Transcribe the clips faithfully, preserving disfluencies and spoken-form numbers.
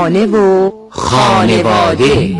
خانه و خانواده.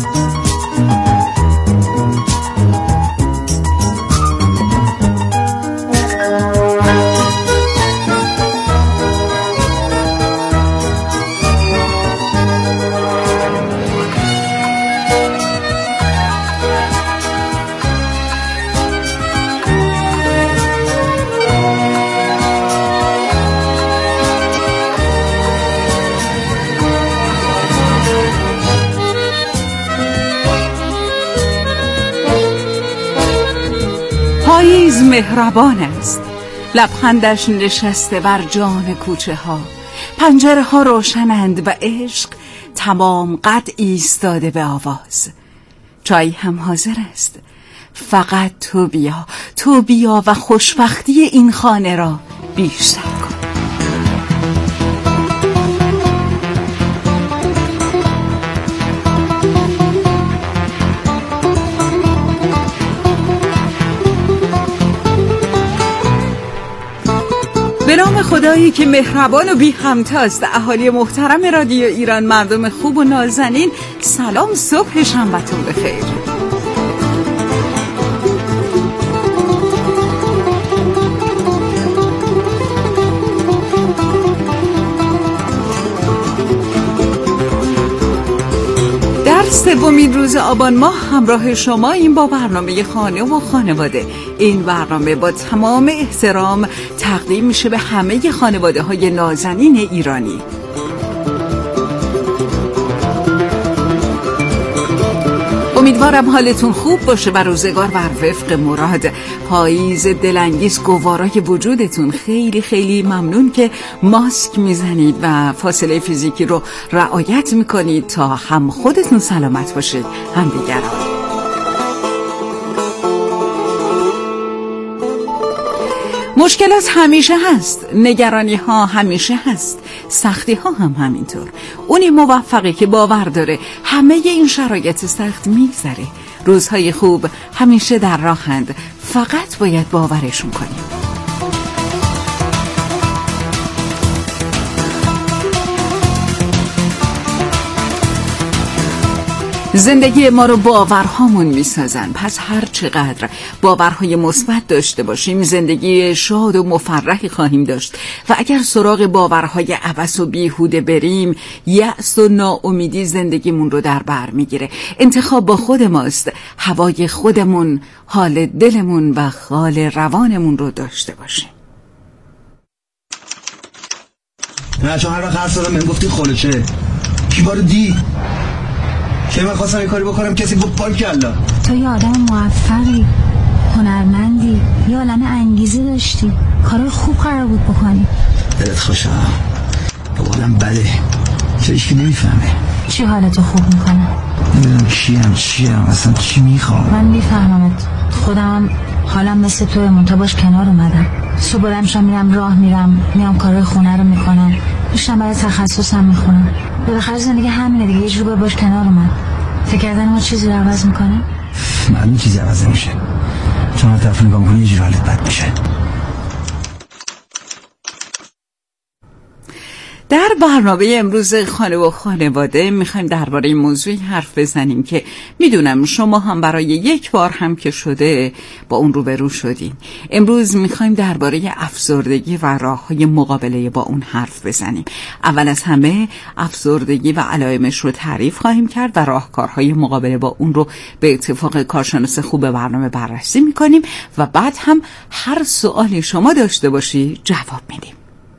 پاییز مهربان است، لبخندش نشسته بر جان کوچه ها، پنجره ها روشنند و عشق تمام قد ایستاده به آواز. چای هم حاضر است، فقط تو بیا، تو بیا و خوشبختی این خانه را بیشتر کن. به نام خدایی که مهربان و بی همتاست. اهالی محترم رادیو ایران، مردم خوب و نازنین، سلام، صبح شنبه‌تون بخیر. سومین روز آبان ماه همراه شما این با برنامه خانه و خانواده. این برنامه با تمام احترام تقدیم میشه به همه خانواده های نازنین ایرانی. امیدوارم حالتون خوب باشه و روزگار بر وفق مراد. پاییز دلانگیز گوارای وجودتون. خیلی خیلی ممنون که ماسک میزنید و فاصله فیزیکی رو رعایت میکنید تا هم خودتون سلامت باشید هم دیگران. مشکلات همیشه هست، نگرانی ها همیشه هست، سختی ها هم همینطور. اونی موفقی که باور داره همه این شرایط سخت میگذره. روزهای خوب همیشه در راهند، فقط باید باورشون کنیم. زندگی ما رو باورهامون میسازن. پس هر چقدر باورهای مثبت داشته باشیم زندگی شاد و مفرحی خواهیم داشت و اگر سراغ باورهای عبث و بیهوده بریم یأس و ناامیدی زندگیمون رو در بر میگیره. انتخاب با خود ماست، هوای خودمون، حال دلمون و حال روانمون رو داشته باشیم. نه چون هر وقت حرف زدم من گفتی خلوچه کی بارو دی که من خواستم این کاری بکنم کسی گفت بارکالله. تو یه آدم موفقی، هنرمندی، یه عالمه انگیزه داشتی، کارای خوب قرار بود بکنی. دلت خوشم، حالم بده، چه ایشکی نمیفهمه چی حالتو خوب میکنه. نمیدونم کیم چیم اصلا چی میخوام. من میفهممت، خودم حالم مثل توی منتا باش کنار اومدم. صبح برم شم میرم راه میرم میام کارای خونه رو میکنم، میشم برای تخصصم میخونم. بالاخره زندگی همینه دیگه، یه جور باش کنار اومد. فکر کردن ما چیزی رو عوض میکنه؟ معلوم چیزی عوض نمیشه، چون هر طرف نگاه میکنی یه جور حالت بد میشه. در برنامه امروز خانه و خانواده میخوایم درباره موضوعی حرف بزنیم که میدونم شما هم برای یک بار هم که شده با اون روبرو شدین. امروز میخوایم درباره افسردگی و راههای مقابله با اون حرف بزنیم. اول از همه افسردگی و علائمش رو تعریف خواهیم کرد و راهکارهای مقابله با اون رو به اتفاق کارشناس خوب برنامه بررسی میکنیم و بعد هم هر سوالی شما داشته باشی جواب میدیم.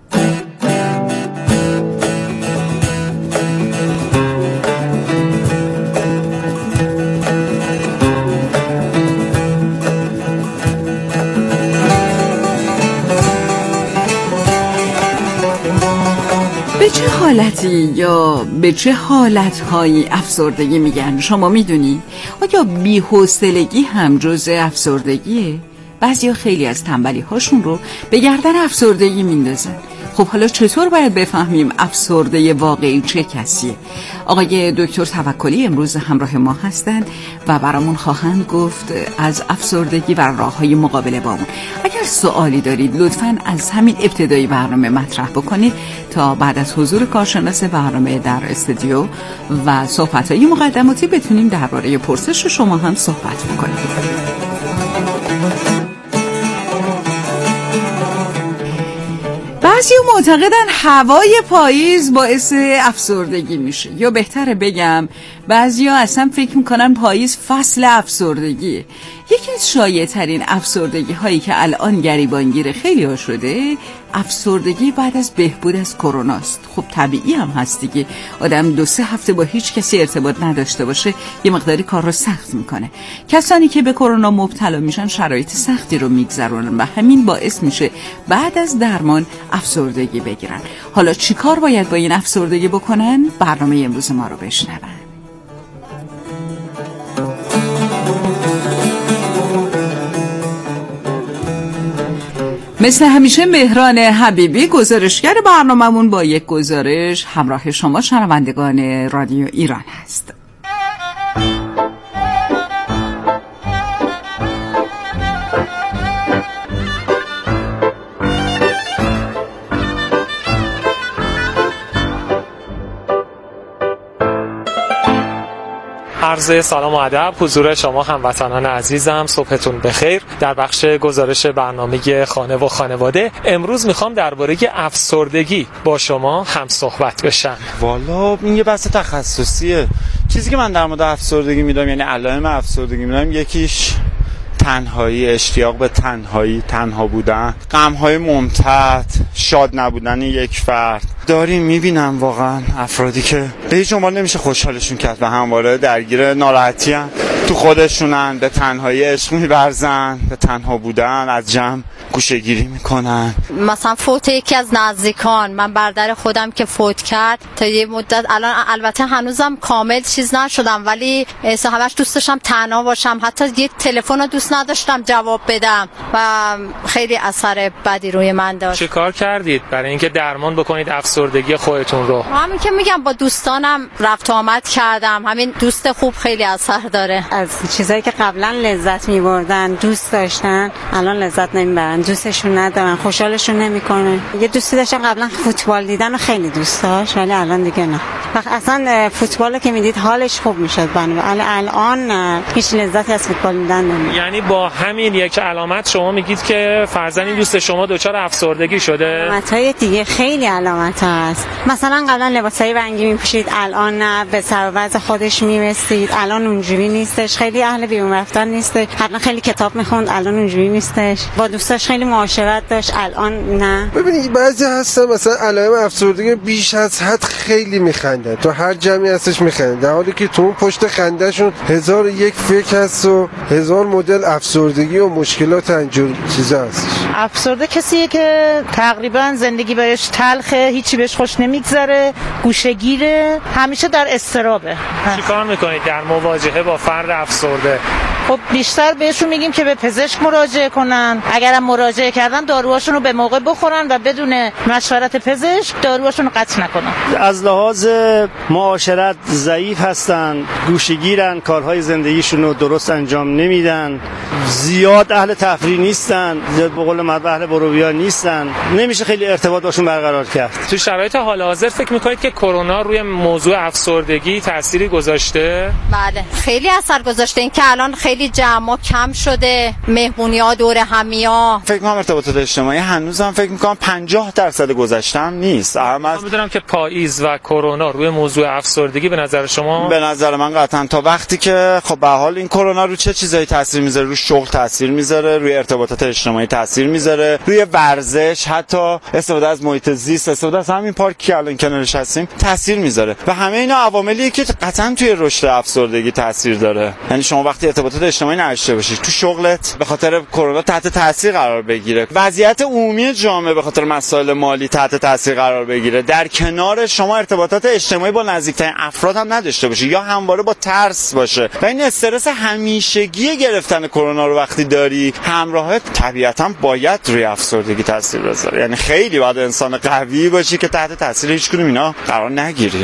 به چه حالتی یا به چه حالتهایی افسردگی میگن شما میدونی؟ آیا بی‌حوصلگی هم جزء افسردگیه؟ بعضیا خیلی از تنبلی هاشون رو به گردن افسردگی میندازن. خب حالا چطور باید بفهمیم افسرده واقعی چه کسیه؟ آقای دکتر توکلی امروز همراه ما هستند و برامون خواهند گفت از افسردگی و راه‌های مقابله با اون. اگر سوالی دارید لطفاً از همین ابتدای برنامه مطرح بکنید تا بعد از حضور کارشناس برنامه در استودیو و صحبت‌های مقدماتی بتونیم درباره پرسش شما هم صحبت بکنیم. بعضی معتقدن هوای پاییز باعث افسردگی میشه، یا بهتره بگم بعضیا اصلا فکر میکنن پاییز فصل افسردگیه. یکی از شایع ترین افسردگی هایی که الان گریبانگیر خیلی ها شده افسردگی بعد از بهبود از کرونا است. خب طبیعی هم هست دیگه، آدم دو سه هفته با هیچ کسی ارتباط نداشته باشه یه مقداری کار رو سخت میکنه. کسانی که به کرونا مبتلا میشن شرایط سختی رو میگذرونن و همین باعث میشه بعد از درمان افسردگی بگیرن. حالا چی کار باید با این افسردگی بکنن؟ برنامه امروز ما رو بشنون. مثل همیشه مهران حبیبی گزارشگر برنامه‌مون با یک گزارش همراه شما شنوندگان رادیو ایران هست. عرض سلام و ادب حضور شما هموطنان عزیزم، صبحتون بخیر. در بخش گزارش برنامه خانه و خانواده امروز میخوام درباره افسردگی با شما هم صحبت بشم. والا این یه بحث تخصصیه. چیزی که من در مورد افسردگی میدونم، یعنی علائم افسردگی میدونم، یکیش تنهایی، اشتیاق به تنهایی، تنها بودن، غم‌های ممتد، شاد نبودن یک فرد. داریم میبینم واقعا افرادی که به هیچ عنوان نمیشه خوشحالشون کرد و همواره درگیر ناراحتی هم تو خودشونن، به تنهایی عشق می‌ورزن، به تنها بودن، از جمع گوشه‌گیری میکنن. مثلا فوت یکی از نزدیکان من، برادر خودم که فوت کرد تا یه مدت، الان البته هنوزم کامل چیز نشدم ولی همش دوست داشتم تنها باشم، حتی یه تلفن رو دوست نداشتم جواب بدم و خیلی اثر بدی روی من داشت. چه کار کردید برای اینکه درمان بکنید افسردگی خودتون رو؟ همین که میگم با دوستانم رفت آمد کردم. همین دوست خوب خیلی اثر داره. از چیزایی که قبلا لذت می‌بردن، دوست داشتن، الان لذت نمیبرن، دوستشون ندارن، خوشحالشون نمیکنه. یه دوستی داشتن قبلا فوتبال دیدن و خیلی دوست داشت ولی الان دیگه نه. وقت اصلا فوتبال که میدید حالش خوب میشد، بنابراین الان هیچ لذتی از فوتبال دیدن نمیبره. یعنی با همین یک علامت شما میگید که فرضاً این دوست شما دچار افسردگی شده؟ علامت‌های دیگه خیلی علامت هست. مثلا قبلا لباسای رنگی میپوشید، الان نه، به سر و وضع خودش میرسید، الان اونجوری نیستش، خیلی اهل بیرون رفتن نیستش، قبلا خیلی کتاب میخوند، الان اونجوری نیستش، با دوستاش خیلی معاشرت داشت، الان نه. ببینید بعضی هستن مثلا علائم افسردگی بیش از حد خیلی میخندن، تو هر جمعی هستش میخندن، در حالی که تو اون پشت خندهشون هزار یک فکر هست و هزار مدل افسردگی و مشکلات اینجور چیزا هست. افسرده کسیه که تقریبا زندگی بهش تلخه، هیچی بهش خوش نمیگذره، گوشه‌گیره، همیشه در اضطرابه. چی کار میکنید در مواجهه با فرد افسرده؟ خب بیشتر بهشون میگیم که به پزشک مراجعه کنن، اگرم مراجعه کردن داروهاشون رو به موقع بخورن و بدون مشورت پزشک داروهاشون رو قطع نکنن. از لحاظ معاشرت ضعیف هستن، گوشه‌گیرن، کارهای زندگیشون رو درست انجام نمیدن، زیاد اهل تفریح نیستن، زیاد به قول معروف اهل برویا نیستن، نمیشه خیلی ارتباط باشون برقرار کرد. تو شرایط حال حاضر فکر میکنید که کرونا روی موضوع افسردگی تأثیری گذاشته؟ بله خیلی اثر گذاشته. این که الان خیلی جمع کم شده، مهمونی‌ها دور همیا. فکر می‌کنم ارتباطات اجتماعی هنوزم فکر می‌کنم پنجاه درصد گذشتم نیست. اهم من می‌دونم که پاییز و کرونا روی موضوع افسردگی به نظر شما؟ به نظر من قطعاً تا وقتی که خب به حال این کرونا رو چه چیزایی تاثیر میذاره، روی شغل تاثیر میذاره، روی ارتباطات اجتماعی تاثیر میذاره، روی ورزش، حتی استفاده از محیط زیست، استفاده از همین پارکی که الان کنارش هستیم تاثیر میذاره و همه اینا عواملیه که قطعاً توی رشد افسردگی تاثیر داره. یعنی شما وقتی ارتباطات اجتماعی نداشته باشی، تو شغلت به خاطر کرونا تحت تاثیر قرار بگیره، وضعیت عمومی جامعه به خاطر مسائل مالی تحت تاثیر قرار بگیره، در کنار شما ارتباطات اجتماعی با نزدیکترین افراد هم نداشته باشی یا همواره با ترس باشه و این استرس همیشگی گرفتن کرونا کرونا رو وقتی داری، همراهت طبیعتاً باید روی افسردگی تاثیر بذاره. یعنی خیلی باید انسان قوی باشی که تحت تاثیر هیچ کدوم اینا قرار نگیری.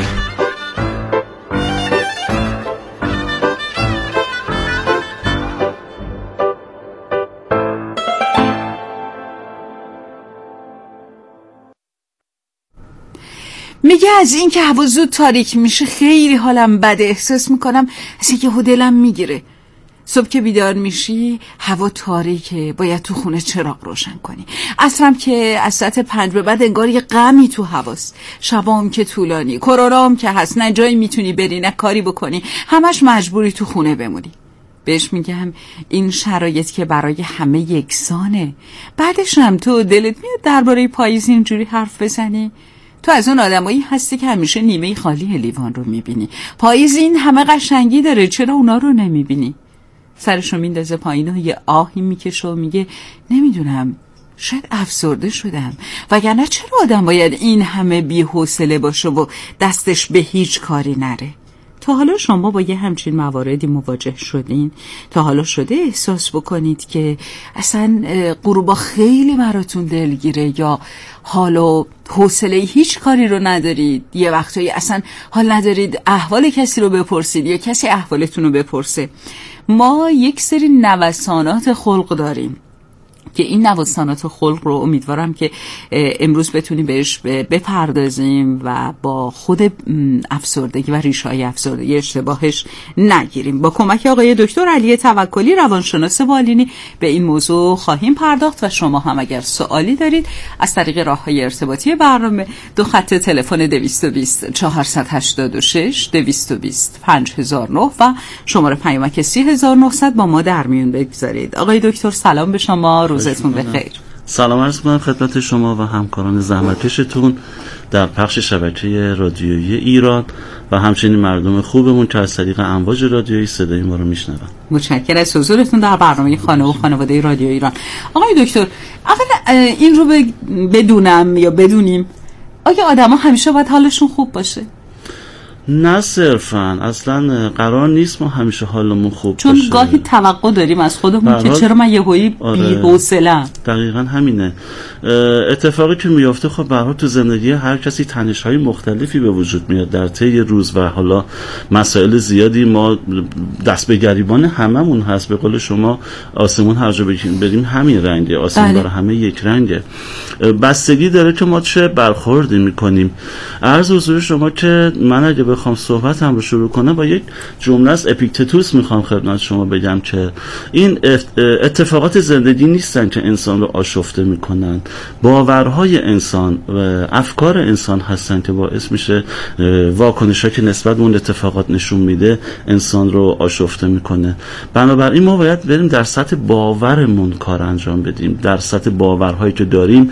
میگه از این که هوا زود تاریک میشه خیلی حالم بده، احساس میکنم از این که دلم میگیره. صبح که بیدار میشی هوا تاریکه، باید تو خونه چراغ روشن کنی. عصرم که از ساعت پنج به بعد انگار یه غمی تو هواست. شبام که طولانی، کرونا هم که هست، نه جایی میتونی بری نه کاری بکنی، همش مجبوری تو خونه بمونی. بهش میگم این شرایط که برای همه یکسانه. بعدش هم تو دلت میاد درباره پاییز اینجوری حرف بزنی؟ تو از اون آدمایی هستی که همیشه نیمه خالی لیوان رو میبینی. پاییز این همه قشنگی داره، چرا اونا رو نمیبینی؟ سرشو میندازه پایین و یه آهی میکشه و میگه نمیدونم، شاید افسرده شدم، وگرنه چرا آدم باید این همه بی‌حوصله باشه و دستش به هیچ کاری نره؟ تا حالا شما با یه همچین مواردی مواجه شدین؟ تا حالا شده احساس بکنید که اصلا غروبا خیلی براتون دلگیره، یا حال و حوصله هیچ کاری رو ندارید؟ یه وقتایی اصلا حال ندارید احوال کسی رو بپرسید یا کسی احوالتون رو بپرسه. ما یک سری نوسانات خلق داریم که این نوسانات خلق رو امیدوارم که امروز بتونیم بهش بپردازیم و با خود افسردگی و ریشه‌های افسردگی اشتباهش نگیریم. با کمک آقای دکتر علی توکلی روانشناس بالینی به این موضوع خواهیم پرداخت و شما هم اگر سوالی دارید از طریق راه‌های ارتباطی برنامه دو خط تلفن دویست و بیست چهارصد و هشتاد و شش دویست و بیست پنج هزار و نه و شماره پیامک سی هزار و نهصد با ما در میون بگذارید. آقای دکتر سلام به شما، روزتون بخیر. سلام عرض می‌کنم خدمت شما و همکاران زحمتکشتون در پخش شبکه رادیویی ایران و همچنین مردم خوبمون که از طریق امواج رادیویی صدای ما رو میشنون. متشکرم از حضورتون در برنامه خانه و خانواده رادیو ایران. آقای دکتر، اول این رو بدونم یا بدونیم، آیا آدما همیشه باید حالشون خوب باشه؟ نه صرفاً، اصلا قرار نیست ما همیشه حالمون خوب چون باشه. چون گاهی توقع داریم از خودمون که چرا من یهویی بی‌حوصله‌ام. دقیقاً همینه. اتفاقی که میفته خب به هر حال تو زندگی هر کسی تنش‌های مختلفی به وجود میاد در طی روز و حالا مسائل زیادی. ما دست به گریبان هممون هست، به قول شما آسمون هر جا بریم همین رنگه، آسمون برای همه یک رنگه. بستگی داره که ما چه برخوردی میکنیم. عرض حضور شما که من اگه بخوام صحبتم رو شروع کنم با یک جمله از اپیکتتوس میخوام خدمت شما بگم که این اتفاقات زندگی نیستن که انسان رو آشفته میکنن، باورهای انسان و افکار انسان هستن که باعث میشه واکنش‌ها که نسبت به اون اتفاقات نشون میده انسان رو آشفته میکنه. بنابراین ما باید بریم در سطح باورمون کار انجام بدیم، در سطح باورهایی که داریم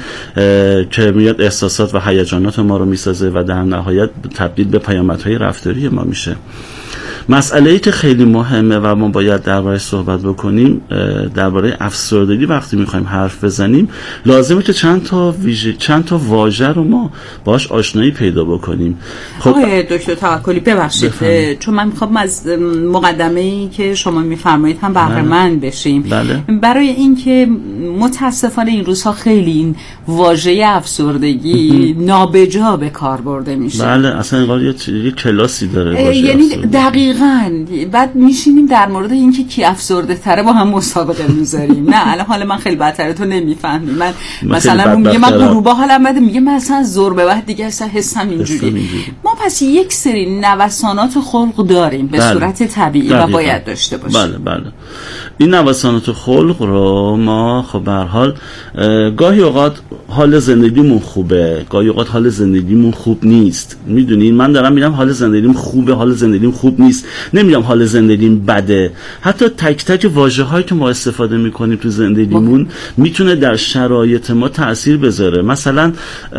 که میاد احساسات و هیجانات ما رو میسازه و در نهایت تبدیل به پیامدهای رفتاری ما میشه. مسئله‌ای که خیلی مهمه و ما باید درباره‌اش صحبت بکنیم، درباره افسردگی وقتی می‌خوایم حرف بزنیم لازمه که چند تا ویژه چند تا واژه رو ما باهاش آشنایی پیدا بکنیم. خب آقای دکتر توکلی ببخشید بفهم. چون من می‌خوام از مقدمه‌ای که شما می‌فرمایید هم بهره مند بشیم. بله. برای اینکه متأسفانه این روزها خیلی این واژه افسردگی نابجا به کار برده میشه. بله، اصلا انگار یه کلاسی داره واژه. یعنی دقیقاً بعد میشینیم در مورد اینکه کی افسرده تره با هم مسابقه میذاریم. نه الان حال من خیلی بدتره، تو نمیفهمی. من مثلا میگه من غروبا حالم بده، میگه مثلا زور به بعد دیگه اصلا حسم اینجوری. ما پس یک سری نوسانات خلق داریم به بله. صورت طبیعی دقیقا. و باید داشته باشیم. بله بله. این نوسانات خلق رو ما خب به هر حال گاهی اوقات حال زندگیمون خوبه، گاهی اوقات حال زندگیمون خوب نیست. میدونین من دارم میگم حال زندگیم خوبه، حال زندگیم خوب نیست. نمیگم حال زندگیم بده. حتی تک تک واژه‌هایی که ما استفاده میکنیم تو زندگیمون میتونه در شرایط ما تأثیر بذاره. مثلا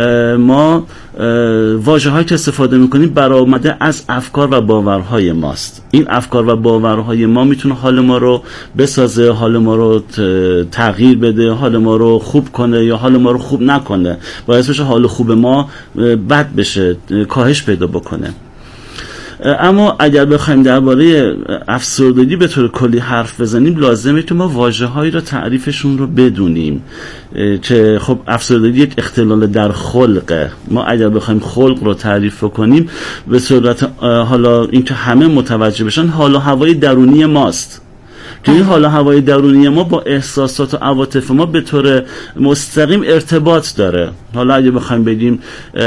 ما واژه‌هایی که استفاده میکنیم برآمده از افکار و باورهای ماست. این افکار و باورهای ما میتونه حال ما رو بسازه، حال ما رو تغییر بده، حال ما رو خوب کنه یا حال ما رو خوب نکنه، باعث بشه حال خوب ما بد بشه، کاهش پیدا بکنه. اما اگر بخوایم درباره افسردگی به طور کلی حرف بزنیم لازمه که ما واژه‌هایی رو تعریفشون رو بدونیم که خب افسردگی یک اختلال در خلقه. ما اگر بخوایم خلق رو تعریف کنیم به صورت حالا اینکه همه متوجه بشن حال و هوای درونی ماست که این حال و هوای درونی ما با احساسات و عواطف ما به طور مستقیم ارتباط داره. حالا اگه بخوایم بگیم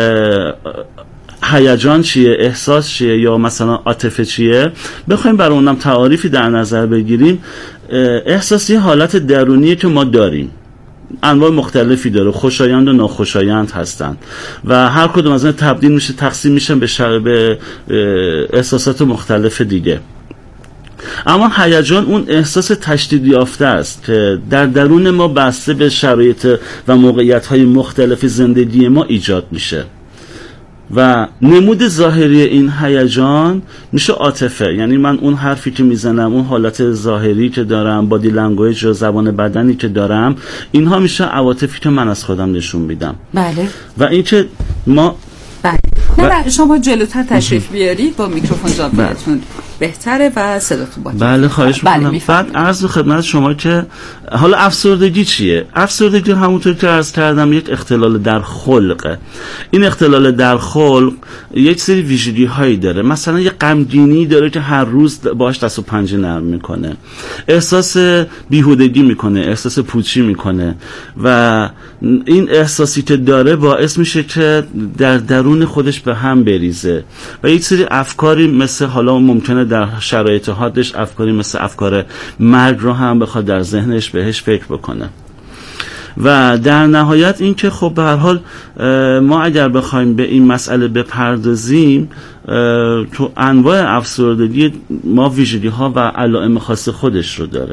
هیجان چیه، احساس چیه یا مثلا عاطفه چیه، بخوایم برای اونم تعاریفی در نظر بگیریم، احساس یه حالت درونیه که ما داریم، انواع مختلفی داره، خوشایند و ناخوشایند هستن و هر کدوم از اون تبدیل میشه تقسیم میشن به, شر... به احساسات مختلف دیگه. اما هیجان اون احساس تشدید یافته است که در درون ما بسته به شرایط و موقعیت‌های مختلف زندگی ما ایجاد میشه و نمود ظاهری این هیجان میشه عاطفه. یعنی من اون حرفی که میزنم، اون حالت ظاهری که دارم، بادی لنگویج و زبان بدنی که دارم، اینها میشه عواطفی که من از خودم نشون میدم. بله. و این که ما بله. نه شما جلوتر تشریف بیارید با میکروفون زاویه‌تون بهتره و صداتون باشه. بله خواهش بله می‌کنم. بعد عرض خدمت شما که حالا افسردگی چیه؟ افسردگی همونطور که عرض کردم یک اختلال در خلقه. این اختلال در خلق یک سری ویژگی هایی داره. مثلا یه غمگینی داره که هر روز باهاش دست و پنجه نرم میکنه، احساس بیهودگی میکنه، احساس پوچی میکنه و این احساسی که داره باعث میشه که در درون خودش به هم بریزه و یک سری افکاری مثل حالا ممکنه در شرایط حادش افکاری مثل افکار مرگ رو هم بخواد در ذهنش بهش فکر بکنه. و در نهایت این که خب به هر حال ما اگر بخوایم به این مسئله بپردازیم، تو انواع افسردگی ما ویژگی ها و علائم خاص خودش رو داره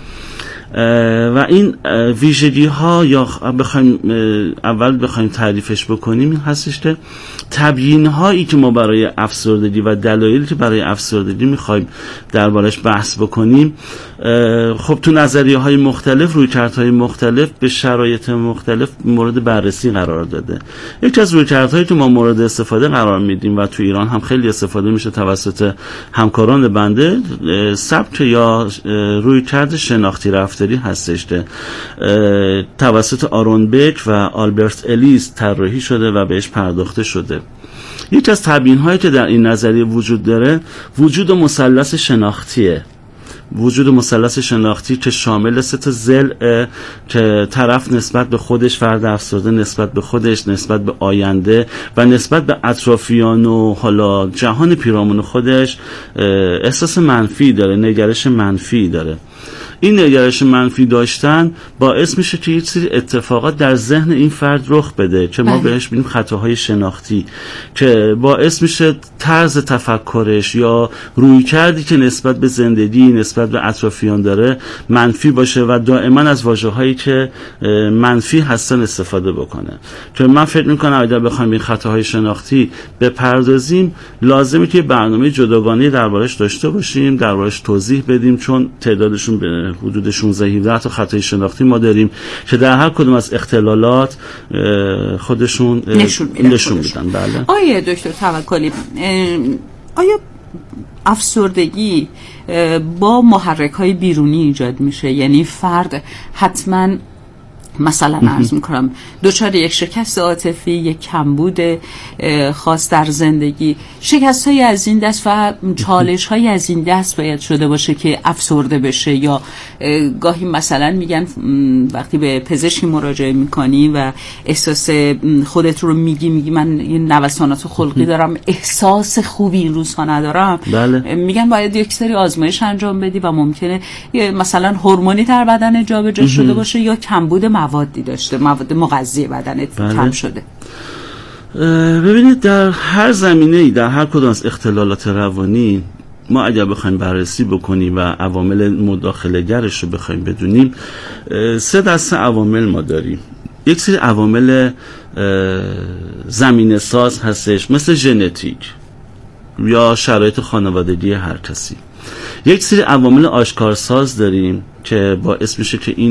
و این ویژگی ها یا بخوایم اول بخوایم تعریفش بکنیم این هستش که تبیین هایی که ما برای افسردگی و دلایلی که برای افسردگی میخوایم دربارش بحث بکنیم، خب تو نظریه های مختلف، رویکردهای مختلف به شرایط مختلف مورد بررسی قرار داده. یکی از رویکردهایی که ما مورد استفاده قرار میدیم و تو ایران هم خیلی استفاده میشه توسط همکاران بنده، سبک یا رویکرد شناختی رفتاری هستش که توسط آرون بک و آلبرت الیس طراحی شده و بهش پرداخته شده. یکی از تبیین هایی که در این نظریه وجود داره وجود مثلث شناختیه. وجود مثلث شناختی که شامل سه تا ضلع که طرف نسبت به خودش، فرد افسرده نسبت به خودش، نسبت به آینده و نسبت به اطرافیان و حالا جهان پیرامون خودش احساس منفی داره، نگرش منفی داره. این نگرش منفی داشتن باعث میشه که یک سری اتفاقات در ذهن این فرد رخ بده که ما بهش میگیم خطاهای شناختی، که باعث میشه طرز تفکرش یا رویکردی که نسبت به زندگی، نسبت به اطرافیان داره منفی باشه و دائما از واژه‌هایی که منفی هستن استفاده بکنه. که من فکر میکنم اگر بخوایم این خطاهای شناختی بپردازیم لازمه که برنامه جداگانه دربارش داشته باشیم، دربارش توضیح بدیم، چون تعدادشون به حدود شانزده هفده تا خطای شناختی ما داریم که در هر کدوم از اختلالات خودشون نشون میدن, نشون میدن. بله. آیا دکتر توکلی، آیا افسردگی با محرک های بیرونی ایجاد میشه؟ یعنی فرد حتما مثلا عرض میکنم دوچار یک شکست عاطفی، یک کمبود خاص در زندگی، شکست های از این دست و چالش های از این دست باید شده باشه که افسرده بشه؟ یا گاهی مثلا میگن وقتی به پزشکی مراجعه میکنی و احساس خودت رو میگی میگی من یه نوسانات خلقی دارم، احساس خوبی این روزها ندارم، بله. میگن باید یک سری آزمایش انجام بدی و ممکنه مثلا هورمونی در بدن جابجا شده باشه یا کمبود موادی داشته، مواد مغذی بدنت بله. کم شده. ببینید در هر زمینه‌ای، در هر کدوم از اختلالات روانی ما اگر بخوایم بررسی بکنیم و عوامل مداخله گرش رو بخوایم بدونیم، سه دسته عوامل ما داریم. یک سری عوامل زمینه ساز هستش مثل ژنتیک یا شرایط خانوادگی هر کسی. یک سری عوامل آشکارساز داریم که باعث میشه که این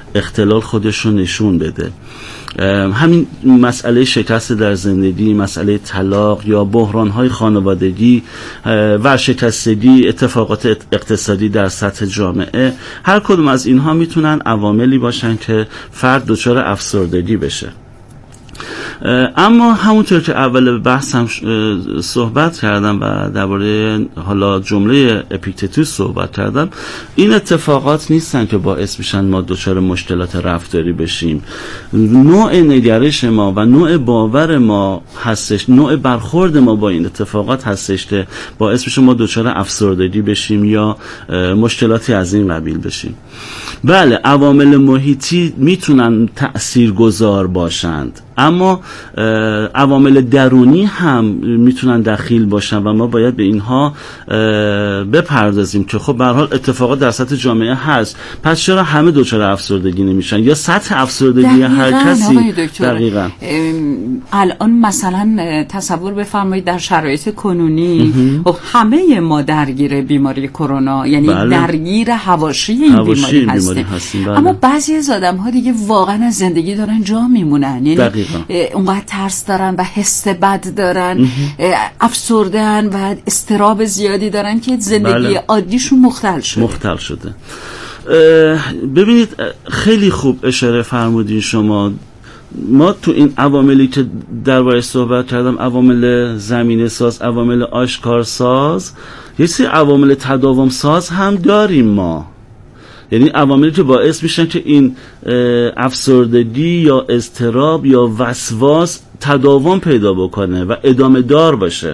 اختلال خودش رو نشون بده. همین مسئله شکست در زندگی، مسئله طلاق یا بحران‌های خانوادگی، ورشکستگی، اتفاقات اقتصادی در سطح جامعه، هر کدوم از اینها میتونن عواملی باشن که فرد دچار افسردگی بشه. اما همونطور که اول بحثم صحبت کردم و درباره حالا جمله اپیکتتوس صحبت کردم، این اتفاقات نیستن که باعث میشن ما دچار مشکلات رفتاری بشیم. نوع نگرش ما و نوع باور ما هستش، نوع برخورد ما با این اتفاقات هستش که باعث میشه ما دچار افسردگی بشیم یا مشکلاتی از این قبیل بشیم. بله، عوامل محیطی میتونن تأثیرگذار باشند، اما عوامل درونی هم میتونن دخیل باشن و ما باید به اینها بپردازیم که خب به هر حال اتفاقات در سطح جامعه هست، پس چرا همه دچار افسردگی نمیشن یا سطح افسردگی هر کسی. دقیقاً الان مثلا تصور بفرمایید در شرایط کنونی خب همه ما درگیر بیماری کرونا، یعنی بله. درگیر حواشی این حواشی بیماری, بیماری هستیم, هستیم بله. اما بعضی از آدم‌ها دیگه واقعا از زندگی دارن جا میمونن، یعنی اونقدر ترس دارن و حس بد دارن، افسردن و اضطراب زیادی دارن که زندگی بله. عادیشون مختل شده مختل شده ببینید خیلی خوب اشاره فرمودین شما. ما تو این عواملی که درباره‌اش صحبت کردم، عوامل زمینه ساز، عوامل آشکار ساز، یه سری عوامل تداوم ساز هم داریم ما، یعنی عواملی که باعث میشن که این افسردگی یا اضطراب یا وسواس تداوم پیدا بکنه و ادامه دار باشه.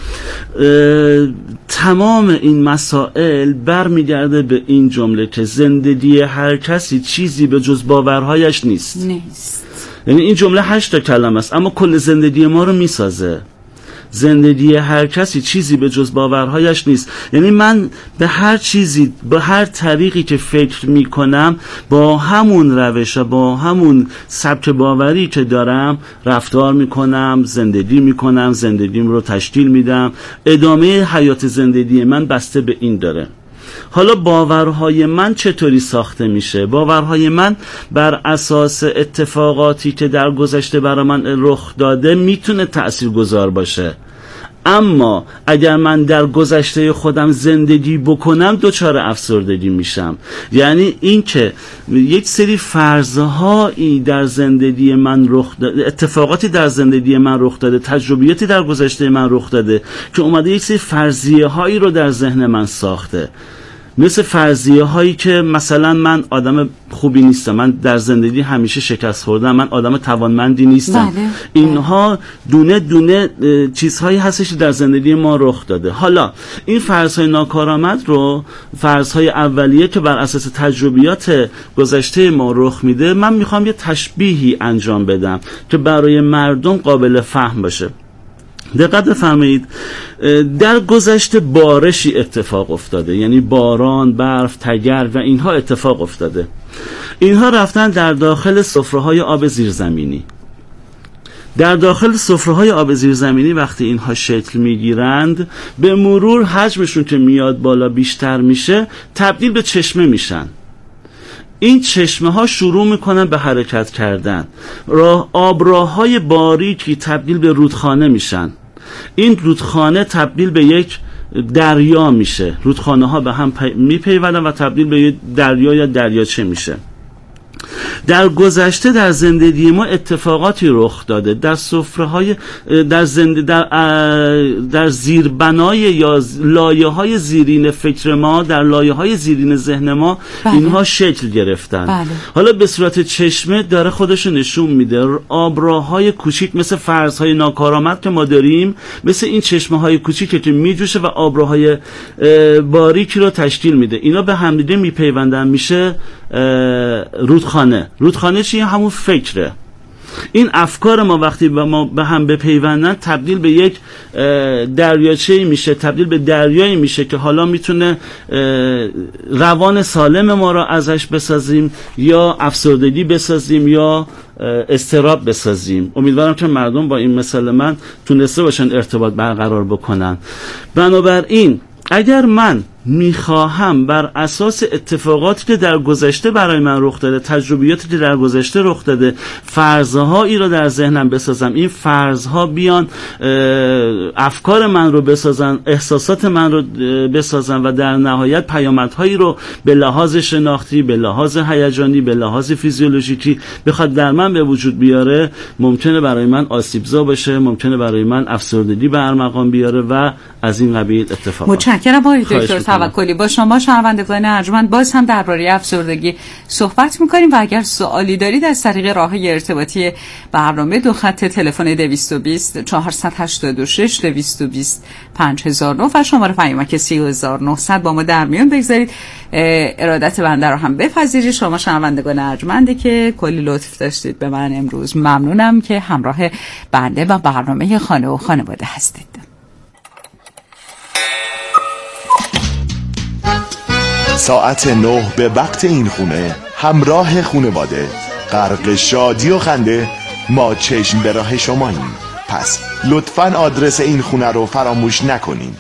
تمام این مسائل برمیگرده به این جمله که زندگی هر کسی چیزی به جز باورهایش نیست. نیست. یعنی این جمله هشت تا کلمه است اما کل زندگی ما رو میسازه. زندگی هر کسی چیزی به جز باورهایش نیست. یعنی من به هر چیزی، به هر طریقی که فکر میکنم، با همون روش و با همون سبک باوری که دارم رفتار میکنم، زندگی میکنم، زندگیم رو تشکیل میدم. ادامه حیات زندگی من بسته به این داره. حالا باورهای من چطوری ساخته میشه؟ باورهای من بر اساس اتفاقاتی که در گذشته برای من رخ داده میتونه تأثیرگذار باشه، اما اگر من در گذشته خودم زندگی بکنم دچار افسردگی میشم. یعنی این که یک سری فرض‌هایی در زندگی من رخ داده، اتفاقاتی در زندگی من رخ داده، تجربیاتی در گذشته من رخ داده که اومده یک سری فرضیه هایی رو در ذهن من ساخته، مثل فرضیه هایی که مثلا من آدم خوبی نیستم، من در زندگی همیشه شکست خوردم، من آدم توانمندی نیستم. بله. اینها دونه دونه چیزهایی هستش که در زندگی ما رخ داده. حالا این فرض‌های ناکارآمد رو، فرض‌های اولیه که بر اساس تجربیات گذشته ما رخ میده، من میخوام یه تشبیهی انجام بدم که برای مردم قابل فهم باشه. دقت بفرمایید، در گذشته بارشی اتفاق افتاده، یعنی باران، برف، تگرگ و اینها اتفاق افتاده. اینها رفتن در داخل سفره‌های آب زیرزمینی. در داخل سفره‌های آب زیرزمینی وقتی اینها شکل میگیرند، به مرور حجمشون که میاد بالا بیشتر میشه، تبدیل به چشمه میشن. این چشمه ها شروع میکنن به حرکت کردن. راه آبراه‌های باریکی تبدیل به رودخانه میشن. این رودخانه تبدیل به یک دریا میشه. رودخانه ها به هم پی... میپیوندن و تبدیل به یک دریا یا دریاچه میشه. در گذشته در زندگی ما اتفاقاتی رخ داده، در سفره‌های در زنده در در زیربنای یا لایه‌های زیرین فکر ما، در لایه‌های زیرین ذهن ما بله. اینها شکل گرفتن. بله. حالا به صورت چشمه داره خودشو نشون میده. آبراه‌های کوچیک مثل فرض‌های ناکارآمد که ما داریم، مثل این چشمه‌های کوچیکی که میجوشه و آبراهای باریکی رو تشکیل میده. اینا به همدیگه میپیوندن، میشه رودخانه. رودخانه چیه؟ همون فکره. این افکار ما وقتی با ما به هم بپیوندن تبدیل به یک دریاچه‌ای میشه، تبدیل به دریایی میشه که حالا میتونه روان سالم ما را ازش بسازیم یا افسردگی بسازیم یا اضطراب بسازیم. امیدوارم که مردم با این مثال من تونسته باشن ارتباط برقرار بکنن. بنابراین اگر من میخواهم بر اساس اتفاقاتی که در گذشته برای من رخ داده، تجربیاتی که در گذشته رخ داده، فرضهایی رو در ذهنم بسازم، این فرضها بیان افکار من رو بسازن، احساسات من رو بسازن و در نهایت پیامدهایی رو به لحاظ شناختی، به لحاظ هیجانی، به لحاظ فیزیولوژیکی بخواد در من به وجود بیاره، ممکنه برای من آسیبزا باشه، ممکنه برای من افسردگی به ارمغان بیاره و از این قبیل اتفاقات. متشکرم آقای دکتر توکلی. با شما شنوندگان ارجمند باز هم درباره افسردگی صحبت می‌کنیم و اگر سوالی دارید از طریق راه‌های ارتباطی برنامه دو خط تلفن دویست و بیست چهارصد و هشتاد و شش دویست و بیست پنج هزار و نه و شماره پیامک سی هزار و نهصد با ما در میون بگذارید. ارادت بنده رو هم بپذیرید. شما شنوندگان ارجمندی که کلی لطف داشتید به من امروز، ممنونم که همراه بنده و برنامه خانه و خانواده هستید. ساعت نه به وقت این خونه، همراه خانواده، غرق شادی و خنده، ما چشم به راه شماییم. پس لطفاً آدرس این خونه رو فراموش نکنین.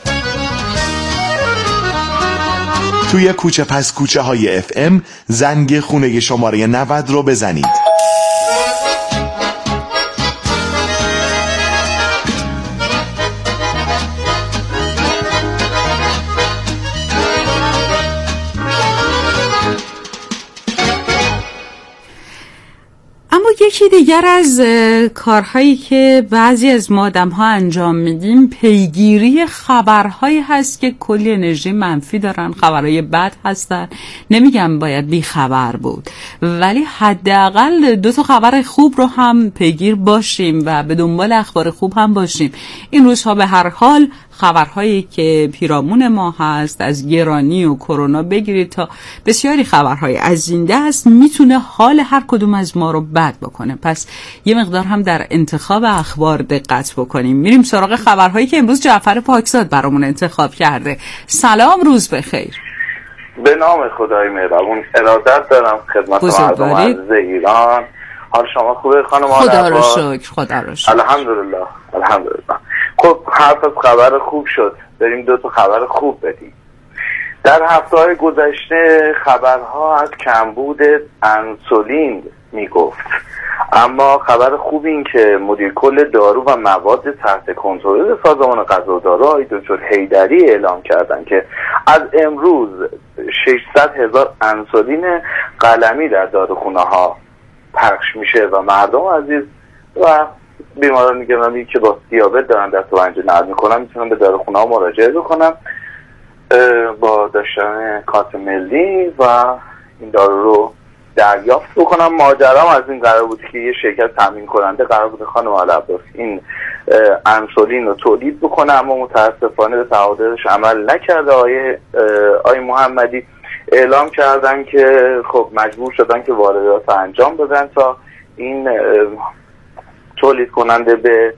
توی کوچه پس کوچه های اف ام زنگ خونه شماره نود رو بزنید. یکی دیگر از کارهایی که بعضی از ما آدم‌ها انجام میدیم پیگیری خبرهایی هست که کلی انرژی منفی دارن، خبرهای بد هستن. نمیگم باید بی خبر بود، ولی حداقل دو تا خبر خوب رو هم پیگیر باشیم و به دنبال اخبار خوب هم باشیم. این روزها به هر حال خبرهایی که پیرامون ما هست، از گرانی و کرونا بگیرید تا بسیاری خبرهای از این دست، میتونه حال هر کدوم از ما رو بد بکنه. پس یه مقدار هم در انتخاب اخبار دقت بکنیم. میریم سراغ خبرهایی که امروز جعفر پاکزاد برامون انتخاب کرده. سلام، روز بخیر. به نام خدای مهربون ارادت دارم خدمت مردم عزیز ایران. حال شما خوبه خانم؟ خدا رو شکر، خدا رو شکر. الحمدلله الحمدلله. خب حرف از خبر خوب شد، بریم دو تا خبر خوب بدیم. در هفته‌های گذشته خبرها از کمبود انسولین میگفت، اما خبر خوب این که مدیر کل دارو و مواد تحت کنترل سازمان غذا و دارو آقای دکتر حیدری اعلام کردن که از امروز ششصد هزار انسولین قلمی در داروخانه ها پخش میشه و مردم عزیز و بیماران گرامی که با دیابت دارن دست و پنجه نرم میکنن میتونن به داروخانه ها مراجعه بکنن با داشتن کارت ملی و این دارو رو دریافت بکنم. ماجرام از این قرار بود که یه شرکت تامین کننده قرار بود خانم عباس این انسولین رو تولید بکنه، اما متاسفانه به تعهدش عمل نکرده. آیه آیه محمدی اعلام کردن که خب مجبور شدن که واردات انجام بدن تا این تولید کننده به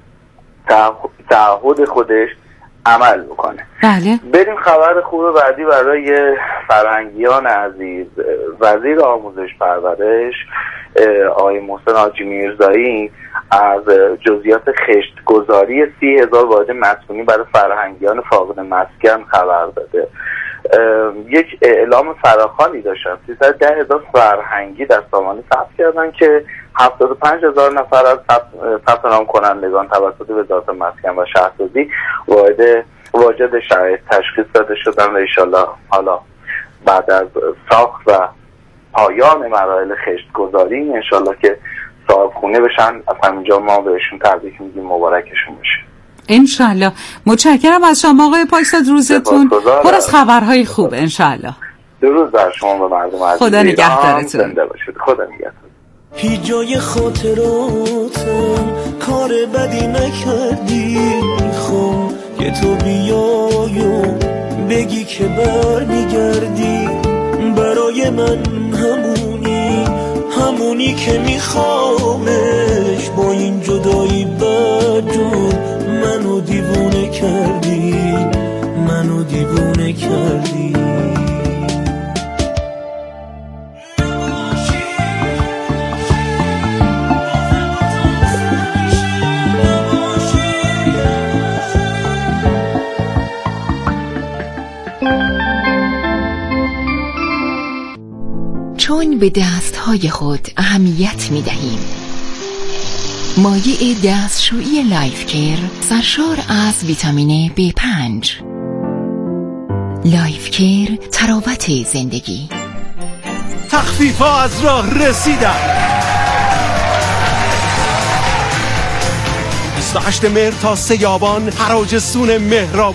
تعهد خودش عمل بکنه. بله. بریم خبر خوب بعدی برای فرهنگیان عزیز. وزیر آموزش پرورش آقای محسن حاجی میرزایی از جزئیات خشتگذاری سی هزار واحد مسکونی برای فرهنگیان فاقد مسکن خبر داده. یک اعلام فراخوانی داشتن، سیصد و ده هزار فرهنگی در سامانه ثبت کردن که هفتاد و پنج هزار نفر از ثبت نام کنندگان توسط وزارت مسکن و شهرسازی واحد واجد شرایط تشخیص داده شدن و انشالله حالا بعد از ساخت و پایان مراحل خشتگذاری انشالله که صاحب خونه بشن. از همینجا ما بهشون تبریک میگیم، مبارکشون بشه انشالله. متشکرم از شما آقای پاکزاد، روزتون پر از خبرهای خوب انشالله. درود بر شما و مردم عزیز. خدا نگهدارتون. زنده باشید. خدا نگهدار. هیچ جای خاطراتم کار بدی نکردی، میخوام که تو بیای و بگی که بر میگردی. برای من همونی همونی که میخوامش، با این جدایی بدجور منو دیوونه کردی، منو دیوونه کردی. Thank you. چون به دستهای خود اهمیت می دهیم. مایع دستشویی لایف کیر سرشار از ویتامین بی پنج. لایف کیر تراوت زندگی. تخفیف‌ها از راه رسیدن. بیست و هشتم مهر تا سه آبان حراج سون مهراب